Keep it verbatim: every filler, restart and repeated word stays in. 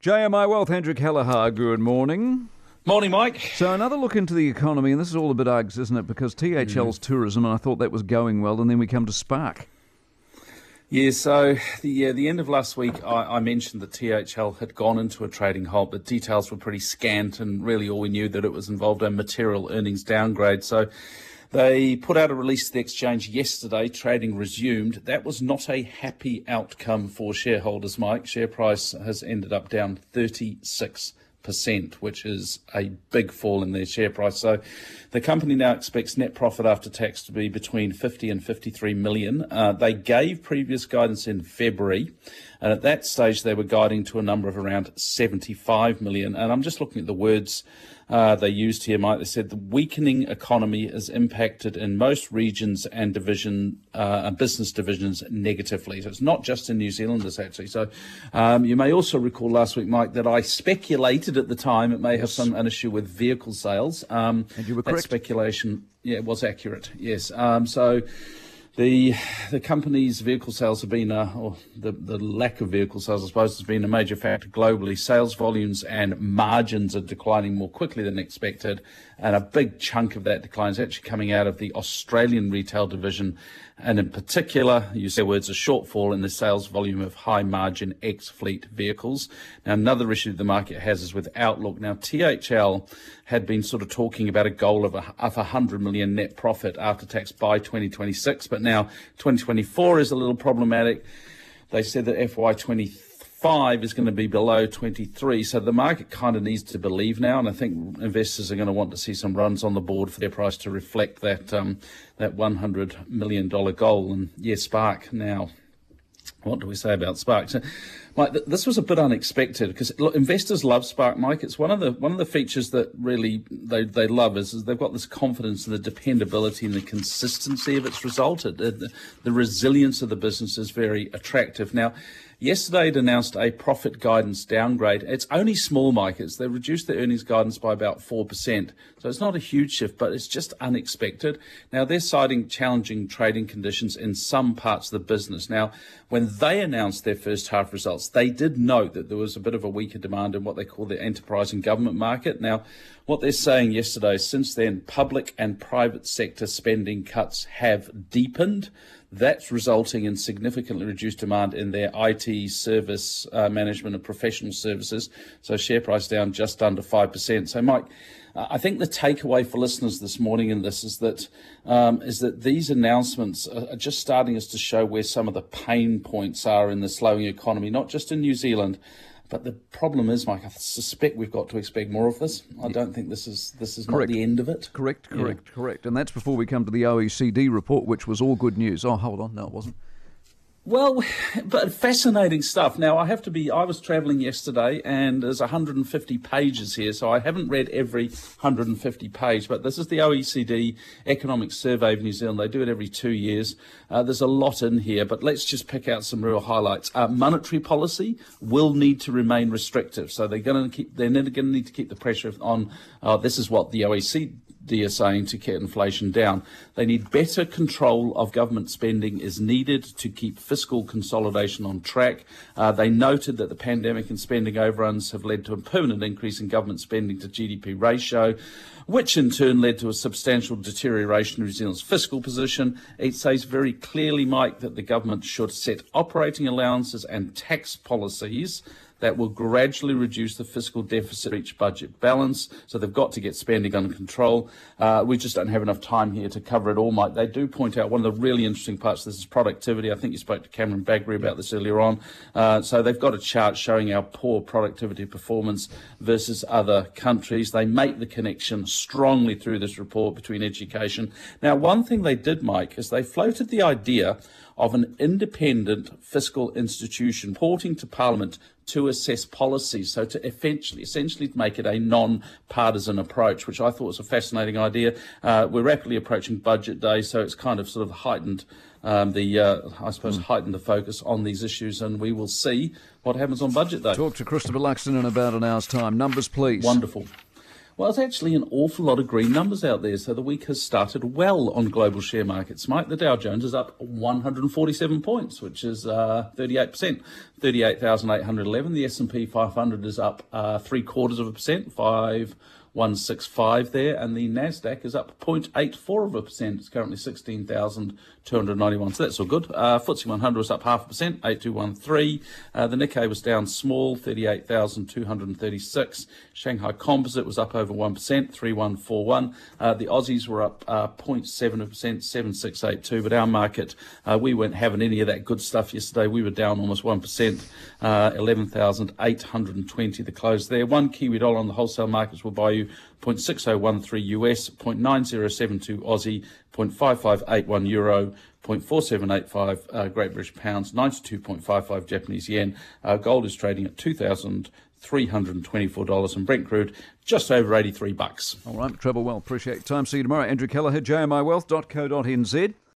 J M I Wealth, Andrew Kelleher, good morning. Morning, Mike. So another look into the economy, and this is all a bit Uggs, isn't it? Because T H L's mm. tourism, and I thought that was going well, and then we come to Spark. Yeah, so the uh, the end of last week, I, I mentioned that T H L had gone into a trading halt, but details were pretty scant, and really all we knew that it was involved in material earnings downgrade. So they put out a release to the exchange yesterday, trading resumed. That was not a happy outcome for shareholders, Mike. Share price has ended up down thirty-six percent, which is a big fall in their share price. So the company now expects net profit after tax to be between fifty and fifty-three million. Uh, they gave previous guidance in February, and at that stage they were guiding to a number of around seventy-five million. And I'm just looking at the words uh, they used here, Mike. They said the weakening economy is impacted in most regions and division uh, business divisions negatively. So it's not just in New Zealand, this actually. So um, you may also recall last week, Mike, that I speculated at the time it may have some an issue with vehicle sales. Um, and you were that correct. Speculation, yeah, it was accurate. Yes. Um, so. The the company's vehicle sales have been, uh, or the, the lack of vehicle sales, I suppose, has been a major factor globally. Sales volumes and margins are declining more quickly than expected, and a big chunk of that decline is actually coming out of the Australian retail division, and in particular, you say words, a shortfall in the sales volume of high-margin ex-fleet vehicles. Now, another issue the market has is with outlook. Now, T H L had been sort of talking about a goal of a, of one hundred million net profit after tax by twenty twenty-six, but now twenty twenty-four is a little problematic. They said that F Y twenty-five is going to be below twenty-three, so the market kind of needs to believe now, and I think investors are going to want to see some runs on the board for their price to reflect that um, that one hundred million dollars goal. And yes, Spark now. What do we say about Spark? So, Mike, th- this was a bit unexpected because look, investors love Spark, Mike. It's one of the one of the features that really they, they love is, is they've got this confidence in the dependability and the consistency of its result. It, the, the resilience of the business is very attractive. Now, yesterday it announced a profit guidance downgrade. It's only small, Mike. It's, they reduced their earnings guidance by about four percent. So it's not a huge shift, but it's just unexpected. Now, they're citing challenging trading conditions in some parts of the business. Now, when they announced their first half results, they did note that there was a bit of a weaker demand in what they call the enterprise and government market. Now, what they're saying yesterday, since then, public and private sector spending cuts have deepened. That's resulting in significantly reduced demand in their I T service uh, management and professional services. So share price down just under five percent. So, Mike, I think the takeaway for listeners this morning in this is that um, is that these announcements are just starting us to show where some of the pain points are in the slowing economy, not just in New Zealand. But the problem is, Mike, I suspect we've got to expect more of this. I don't think this is this is correct. Not the end of it. Correct, correct, yeah. correct. And that's before we come to the O E C D report, which was all good news. Oh, hold on. No, it wasn't. Well, but fascinating stuff. Now, I have to be, I was travelling yesterday and there's one hundred fifty pages here, so I haven't read every one hundred fifty page, but this is the O E C D Economic Survey of New Zealand. They do it every two years. Uh, there's a lot in here, but let's just pick out some real highlights. Uh, monetary policy will need to remain restrictive, so they're going to keep, they're going to need to keep the pressure on, uh, this is what the O E C D are saying to get inflation down. They need better control of government spending is needed to keep fiscal consolidation on track. Uh, they noted that the pandemic and spending overruns have led to a permanent increase in government spending to G D P ratio, which in turn led to a substantial deterioration in New Zealand's fiscal position. It says very clearly, Mike, that the government should set operating allowances and tax policies that will gradually reduce the fiscal deficit to reach budget balance. So they've got to get spending under control. Uh, we just don't have enough time here to cover it all, Mike. They do point out one of the really interesting parts of this is productivity. I think you spoke to Cameron Bagbury about this earlier on. Uh, so they've got a chart showing our poor productivity performance versus other countries. They make the connection strongly through this report between education. Now, one thing they did, Mike, is they floated the idea of an independent fiscal institution reporting to Parliament to assess policies, so to essentially, essentially make it a non-partisan approach, which I thought was a fascinating idea. Uh, we're rapidly approaching budget day, so it's kind of sort of heightened um, the, uh, I suppose, mm. heightened the focus on these issues, and we will see what happens on budget day. Talk to Christopher Luxon in about an hour's time. Numbers, please. Wonderful. Well, it's actually an awful lot of green numbers out there. So the week has started well on global share markets, Mike. The Dow Jones is up one hundred forty-seven points, which is uh, thirty-eight percent, thirty-eight thousand eight hundred eleven. The S and P five hundred is up uh, three quarters of a percent, five one six five there, and the Nasdaq is up zero point eight four of a percent. It's currently sixteen thousand two hundred ninety-one, so that's all good. Uh, F T S E one hundred was up half a percent, eight two one three. Uh, the Nikkei was down small, thirty-eight thousand two hundred thirty-six. Shanghai Composite was up over one percent, three one four one. Uh, the Aussies were up uh, zero point seven of a percent, seven six eight two. But our market, uh, we weren't having any of that good stuff yesterday. We were down almost one percent, uh, eleven thousand eight hundred twenty the close there. One Kiwi dollar on the wholesale markets will buy you zero point six zero one three U S, zero point nine zero seven two Aussie, zero point five five eight one Euro, zero point four seven eight five uh, Great British Pounds, ninety-two point five five Japanese Yen. Uh, gold is trading at two thousand three hundred twenty-four dollars, and Brent crude just over eighty-three bucks. All right, travel well. Appreciate your time. See you tomorrow. Andrew Kelleher, J M I wealth dot co dot n z.